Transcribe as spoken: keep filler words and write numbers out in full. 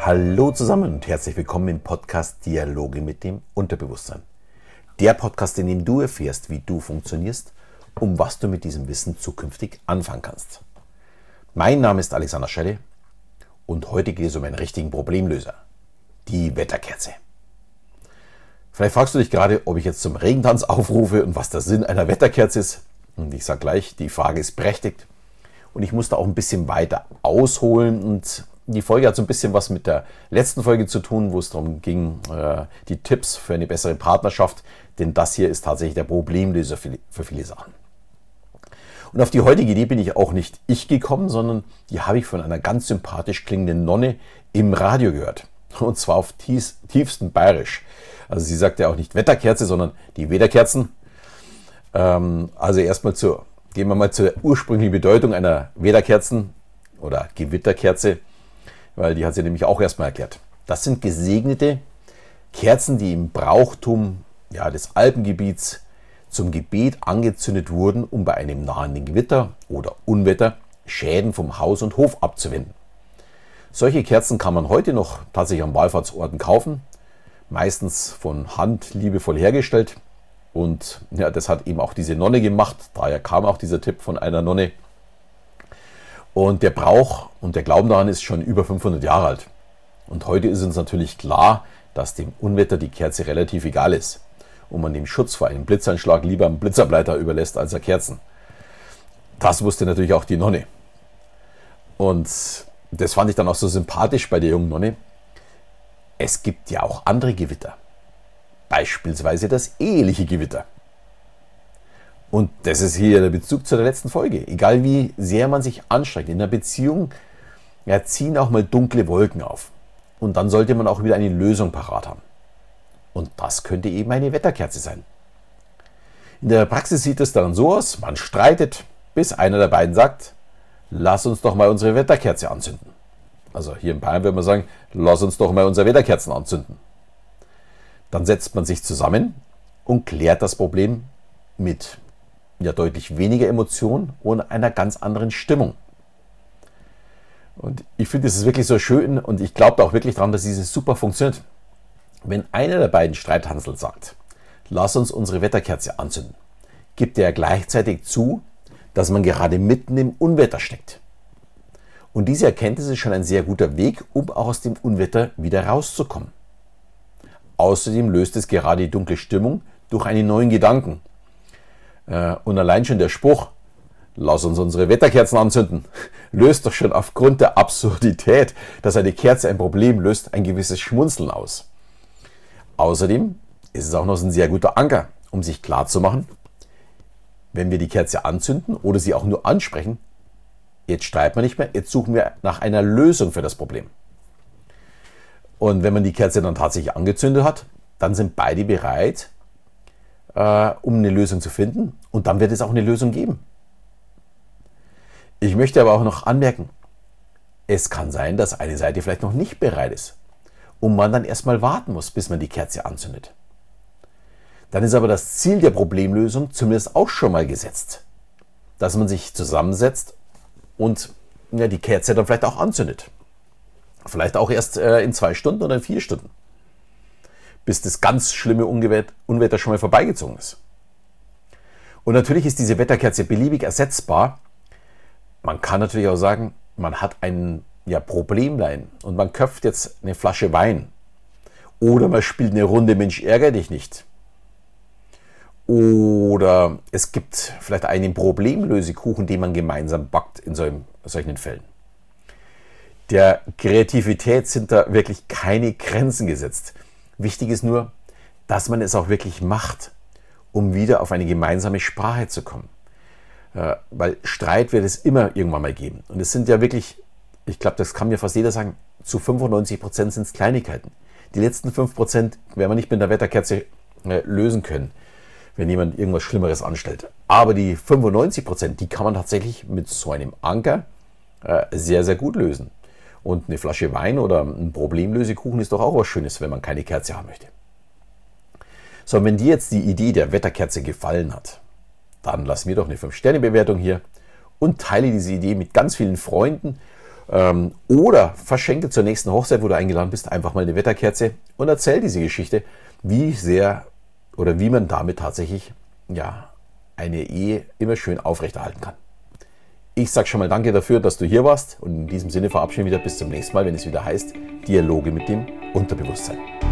Hallo zusammen und herzlich willkommen im Podcast Dialoge mit dem Unterbewusstsein. Der Podcast, in dem du erfährst, wie du funktionierst und was du mit diesem Wissen zukünftig anfangen kannst. Mein Name ist Alexander Schelle und heute geht es um einen richtigen Problemlöser, die Wetterkerze. Vielleicht fragst du dich gerade, ob ich jetzt zum Regentanz aufrufe und was der Sinn einer Wetterkerze ist. Und ich sage gleich, die Frage ist berechtigt und ich muss da auch ein bisschen weiter ausholen. Und die Folge hat so ein bisschen was mit der letzten Folge zu tun, wo es darum ging, äh, die Tipps für eine bessere Partnerschaft, denn das hier ist tatsächlich der Problemlöser für, für viele Sachen. Und auf die heutige Idee bin ich auch nicht ich gekommen, sondern die habe ich von einer ganz sympathisch klingenden Nonne im Radio gehört. Und zwar auf tiefst, tiefsten Bayerisch. Also sie sagt ja auch nicht Wetterkerze, sondern die Wetterkerzen. Ähm, also erstmal zur, gehen wir mal zur ursprünglichen Bedeutung einer Wetterkerzen oder Gewitterkerze, weil die hat sie nämlich auch erstmal erklärt. Das sind gesegnete Kerzen, die im Brauchtum ja, des Alpengebiets zum Gebet angezündet wurden, um bei einem nahenden Gewitter oder Unwetter Schäden vom Haus und Hof abzuwenden. Solche Kerzen kann man heute noch tatsächlich an Wallfahrtsorten kaufen, meistens von Hand liebevoll hergestellt. Und ja, das hat eben auch diese Nonne gemacht, daher kam auch dieser Tipp von einer Nonne. Und der Brauch und der Glauben daran ist schon über fünfhundert Jahre alt. Und heute ist uns natürlich klar, dass dem Unwetter die Kerze relativ egal ist und man dem Schutz vor einem Blitzeinschlag lieber einen Blitzableiter überlässt als eine Kerzen. Das wusste natürlich auch die Nonne. Und das fand ich dann auch so sympathisch bei der jungen Nonne. Es gibt ja auch andere Gewitter. Beispielsweise das eheliche Gewitter. Und das ist hier der Bezug zu der letzten Folge. Egal wie sehr man sich anstrengt, in einer Beziehung ja, ziehen auch mal dunkle Wolken auf. Und dann sollte man auch wieder eine Lösung parat haben. Und das könnte eben eine Wetterkerze sein. In der Praxis sieht es dann so aus, man streitet, bis einer der beiden sagt, lass uns doch mal unsere Wetterkerze anzünden. Also hier in Bayern würde man sagen, lass uns doch mal unsere Wetterkerzen anzünden. Dann setzt man sich zusammen und klärt das Problem mit ja, deutlich weniger Emotion und einer ganz anderen Stimmung. Und ich finde, das ist wirklich so schön und ich glaube auch wirklich daran, dass dieses super funktioniert. Wenn einer der beiden Streithansel sagt, lass uns unsere Wetterkerze anzünden, gibt er gleichzeitig zu, dass man gerade mitten im Unwetter steckt. Und diese Erkenntnis ist schon ein sehr guter Weg, um auch aus dem Unwetter wieder rauszukommen. Außerdem löst es gerade die dunkle Stimmung durch einen neuen Gedanken. Und allein schon der Spruch, lass uns unsere Wetterkerzen anzünden, löst doch schon aufgrund der Absurdität, dass eine Kerze ein Problem löst, ein gewisses Schmunzeln aus. Außerdem ist es auch noch ein sehr guter Anker, um sich klarzumachen, wenn wir die Kerze anzünden oder sie auch nur ansprechen, jetzt streiten wir nicht mehr, jetzt suchen wir nach einer Lösung für das Problem. Und wenn man die Kerze dann tatsächlich angezündet hat, dann sind beide bereit, äh, um eine Lösung zu finden. Und dann wird es auch eine Lösung geben. Ich möchte aber auch noch anmerken, es kann sein, dass eine Seite vielleicht noch nicht bereit ist und man dann erstmal warten muss, bis man die Kerze anzündet. Dann ist aber das Ziel der Problemlösung zumindest auch schon mal gesetzt, dass man sich zusammensetzt und ja, die Kerze dann vielleicht auch anzündet. Vielleicht auch erst äh, in zwei Stunden oder in vier Stunden, bis das ganz schlimme Ungewetter, Unwetter schon mal vorbeigezogen ist. Und natürlich ist diese Wetterkerze beliebig ersetzbar. Man kann natürlich auch sagen, man hat ein ja, Problemlein und man köpft jetzt eine Flasche Wein. Oder man spielt eine Runde Mensch, ärgere dich nicht. Oder es gibt vielleicht einen Problemlösekuchen, den man gemeinsam backt in solchen, solchen Fällen. Der Kreativität sind da wirklich keine Grenzen gesetzt. Wichtig ist nur, dass man es auch wirklich macht, um wieder auf eine gemeinsame Sprache zu kommen. Äh, weil Streit wird es immer irgendwann mal geben. Und es sind ja wirklich, ich glaube, das kann mir fast jeder sagen, zu fünfundneunzig Prozent sind es Kleinigkeiten. Die letzten fünf Prozent werden wir nicht mit einer Wetterkerze äh, lösen können, wenn jemand irgendwas Schlimmeres anstellt. Aber die fünfundneunzig Prozent, die kann man tatsächlich mit so einem Anker äh, sehr, sehr gut lösen. Und eine Flasche Wein oder ein Problemlösekuchen ist doch auch was Schönes, wenn man keine Kerze haben möchte. So, und wenn dir jetzt die Idee der Wetterkerze gefallen hat, dann lass mir doch eine fünf Sterne Bewertung hier und teile diese Idee mit ganz vielen Freunden Ähm, oder verschenke zur nächsten Hochzeit, wo du eingeladen bist, einfach mal eine Wetterkerze und erzähl diese Geschichte, wie sehr oder wie man damit tatsächlich ja, eine Ehe immer schön aufrechterhalten kann. Ich sage schon mal danke dafür, dass du hier warst und in diesem Sinne verabschieden wir wieder bis zum nächsten Mal, wenn es wieder heißt Dialoge mit dem Unterbewusstsein.